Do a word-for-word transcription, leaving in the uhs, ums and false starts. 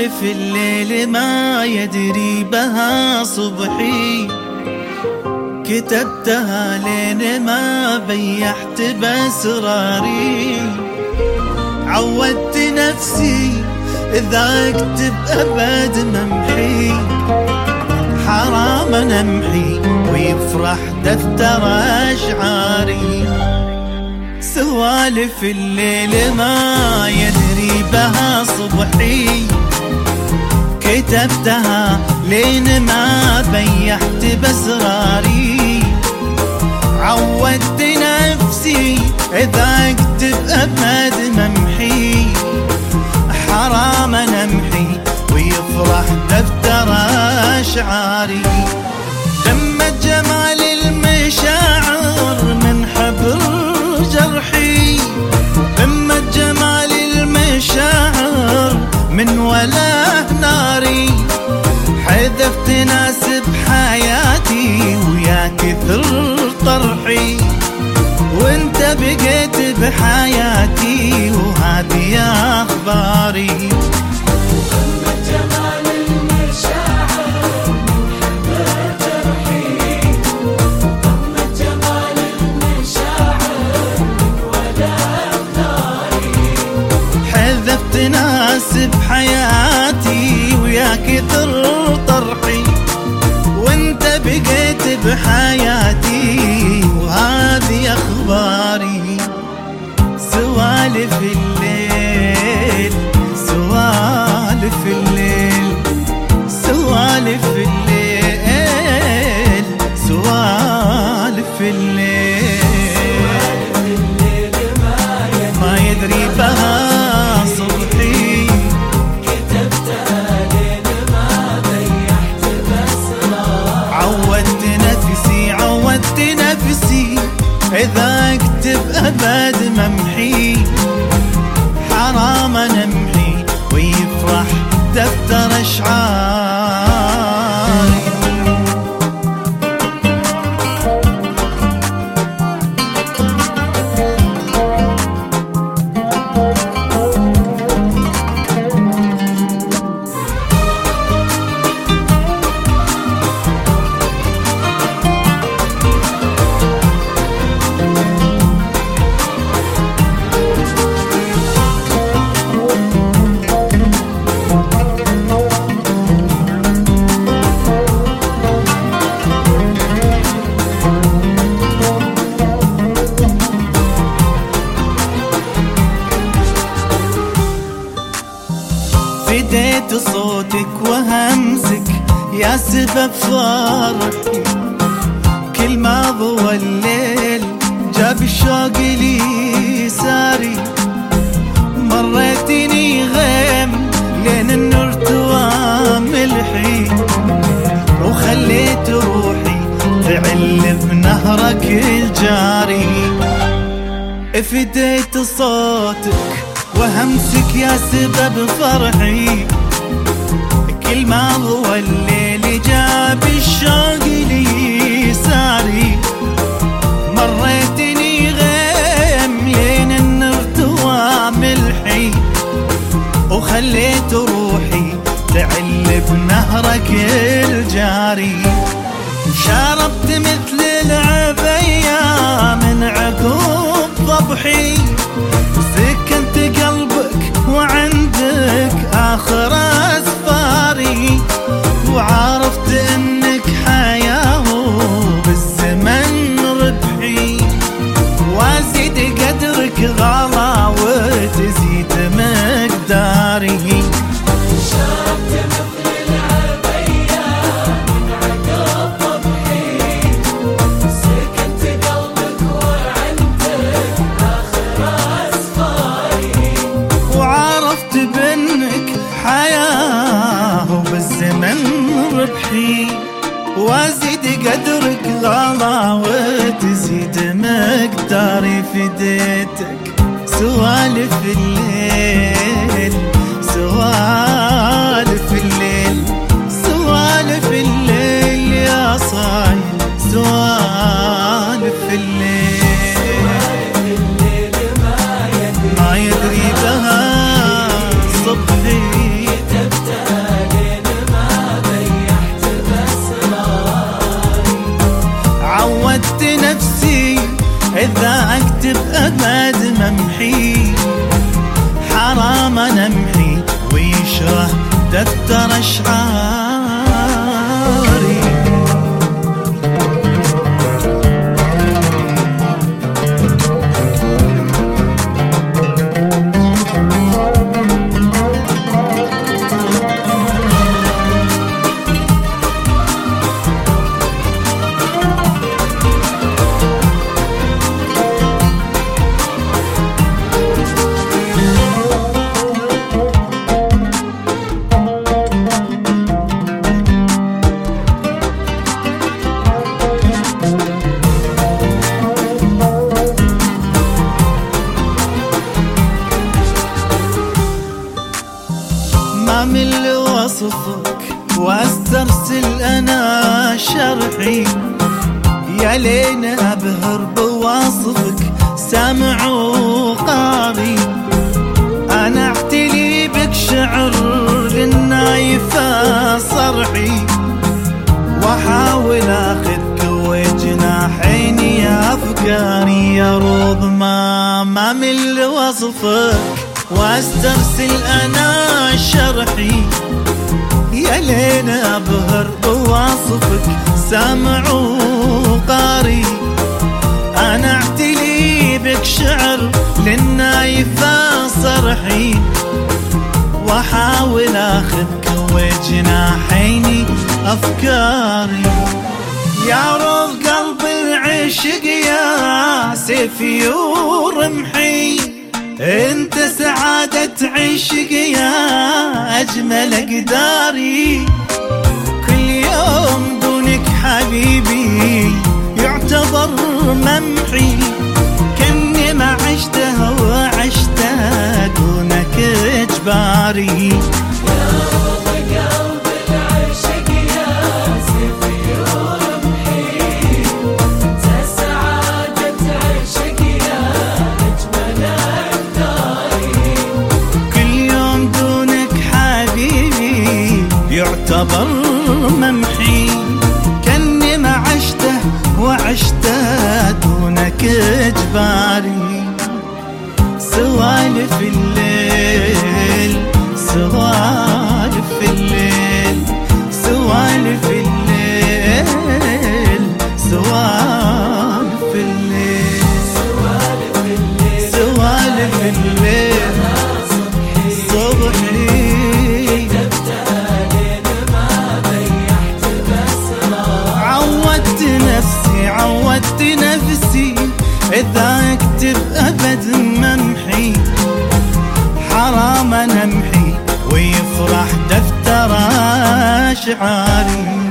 سوالف الليل ما يدري بها صبحي، كتبتها لين ما بيحت بأسراري. عودت نفسي إذا أكتب أبد ممحي، حرام نمحي ويفرح دفتر أشعاري. سوالف الليل ما يدري بها صبحي، كتبتها لين ما بيحت بأسراري. عودت نفسي إذا أكتب أبد ممحي، حرام نمحي ويفرح دفتر أشعاري. لما جمال المشاعر من حبر جرحي، لما جمال المشاعر من وله ناري. حذفت ناس بحياتي ويا كثر طرحي، وانت بقيت بحياتي وهذه اخباري. لما جمال المشاعر من حبر جرحي، لما جمال المشاعر من وله ناري. حذفت ناس بحياتي ويا كثر طرحي، وانت بقيت بحياتي وهذه اخباري. سوالف الليل سوالف الليل سوالف الليل سوالف الليل ما يدري بها صبحي، كتبتها لين ما بيحت بأسراري. عودت نفسي عودت نفسي إذا أكتب أبد ممحي، حرام نمحي ويفرح دفتر أشعاري. فديت صوتك وهمسك يا سبب فرحي، كل ما ضوى الليل جاب الشوق لي ساري. مريتني غيم لين النور توام ملحي، وخليت روحي تعل بنهرك الجاري. فديت صوتك وهمسك يا سبب فرحي، كل ما ضوى الليل جاب الشوق لي ساري. مريتني غيم لين النور توام ملحي، وخليت روحي تعل بنهرك الجاري. شربت مثل العبية من عقوب ضبحي، سكنت قلبك وعندك آخر أسفاري. وعرفت إنك حياة بالزمن ربحي، وازيد قدرك غلا وتزيد مقداري. شربت مثل العبية من عقب ضبحي، سكنت قلبك وعندك آخر أسفاري. وعرفت بأنك حياة وبالزمن ربحي، وازيد قدرك غلا وتزيد مقداري. فديتك سوالف الليل سوالف الليل سوالف الليل يا صايل سوالف الليل ما يدري بها صبحي. دفتر أشعاري. ما من وصفك واسترسل انا شرحي، يا لين ابهر بوصفك سامع وقاري. انا اعتلي بك شعر للنايفة صرحي، واحاول اخذك وجناحيني يا افكاري. يا روض ما ما من وصفك واسترسل انا شرحي، يا لين ابهر بوصفك سامع وقاري. انا اعتلي بك شعر للنايفة صرحي، واحاول اخذك وجناحيني افكاري. يا روض قلب العشق يا سيفي ورمحي، انت سعادة عشق يا اجمل اقداري. كل يوم دونك حبيبي يعتبر ممحي، كني ما عشته وعشته دونك اجباري. يعتبر ممحي، كني ما عشته وعشته دونك اجباري. سوالف الليل سوالف الليل سوالف الليل سوالف الليل سوالف الليل صبحي. عودت نفسي إذا أكتب أبد ممحي، حرام نمحي ويفرح دفتر أشعاري.